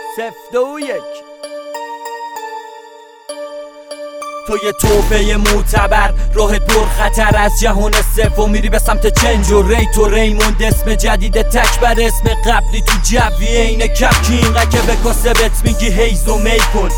021 تو یه توفه معتبر، راهت پر خطر از جهان سوم، میری به سمت چنج و ری تو ریموند. اسم جدید تکبر، اسم قبلی تو جوی اینه کپ کی اینقدر که به کاسبت میگی هیز و می کن.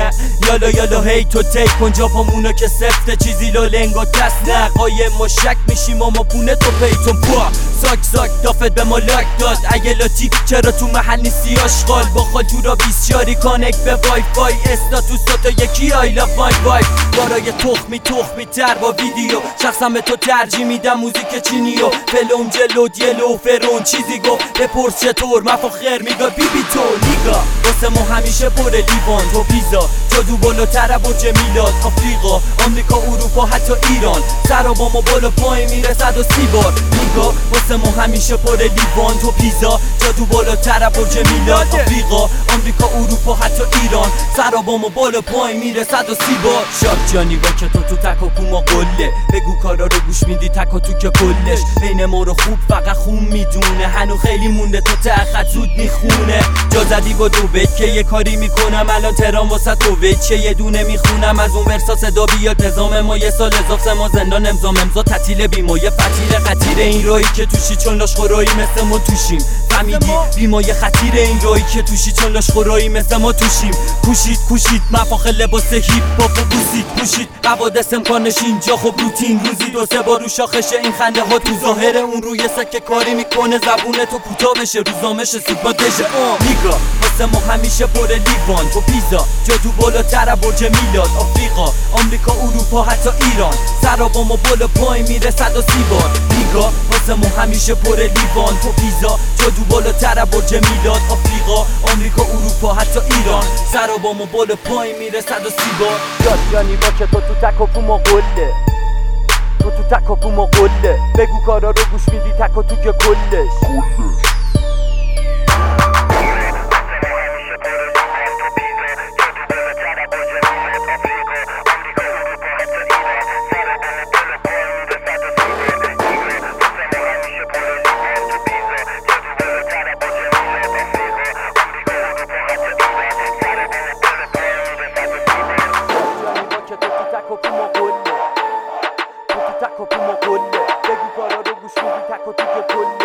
یالا یالا هی تو تیک کن، جا پامونو که سفته چیزی لو لنگ و دست نقایم ما شک میشیم اما پونه تو پیتون پا ساک ساک دافت به ما لاک داد. اگه لاتی چرا تو محل نیستی آشغال، با خالتو را بیسیاری کانک به وای فای استاتوس تا یکی آیلا وای وای. برای تخمی تر با ویدیو شخصا به تو ترجیح میدم موزیک چینی و فلون جلو دیلو فرون چیزی گفت بپرس چطور مفاخر میگه بی تو لیگا واسه ما همیشه پر لیوان تو پیزا جادو بالاتر برج میلاد. آفریقا آمریکا اروپا حتی ایران سرا با ما بالا پای میره 130 بار لیگا واسه ما همیشه پر لیوان تو پیزا جادو بالاتر برج میلاد. آفریقا آمریکا اروپا حتی ایران سرا با ما بالا پای میره 130 بار. جانی با که تو تک و پوما قله بگو کارا رو گوش میدی تک و تو که کلش بین ما رو خوب فقط خون میدونه هنو خیلی مونده تو تخت زود میخونه. جا زدی با دو بیت که یه کاری میکنم الان ترام واسه تو بیت چه یه دونه میخونم از اون ورسا صدا بیاد نظام ما یه سال اضافه ما زندان امضا تعطیل بیمایه فتیل خطیر این راهی که توشی چون لاشخورایی مثل ما توشیم فهمیدی بیمایه خطیر این راهی که توشی چون لاشخورایی مثل ما توشیم. کوشید مفاخر لباس هیپ هاپ و پوشید حوادث امکانش اینجا خب روتین روزی 2-3 بار رو شاخشه این خنده ها تو ظاهر اون روی سکه کاری میکنه زبونه تو کوتاه بشه روزامش سیگما دشه لیگا واسه ما همیشه پر لیوان تو پیزا جادو بالاتر برج میلاد. آفریقا آمریکا اروپا حتی ایران سرا با ما بالا پای میره 130 بار لیگا واسه ما همیشه پر لیوان تو پیزا جادو بالاتر برج میلاد. آفریقا آمریکا اروپا حتی ایران سرا با ما بالا پای میره 130 بار. یعنی با که تو تک و پوما قله تو تک و پوما قله بگو کارا رو گوش میدی تک و تو که کلش تک و پوما قله بگو کارا رو گوش میدی تک و تو که کلش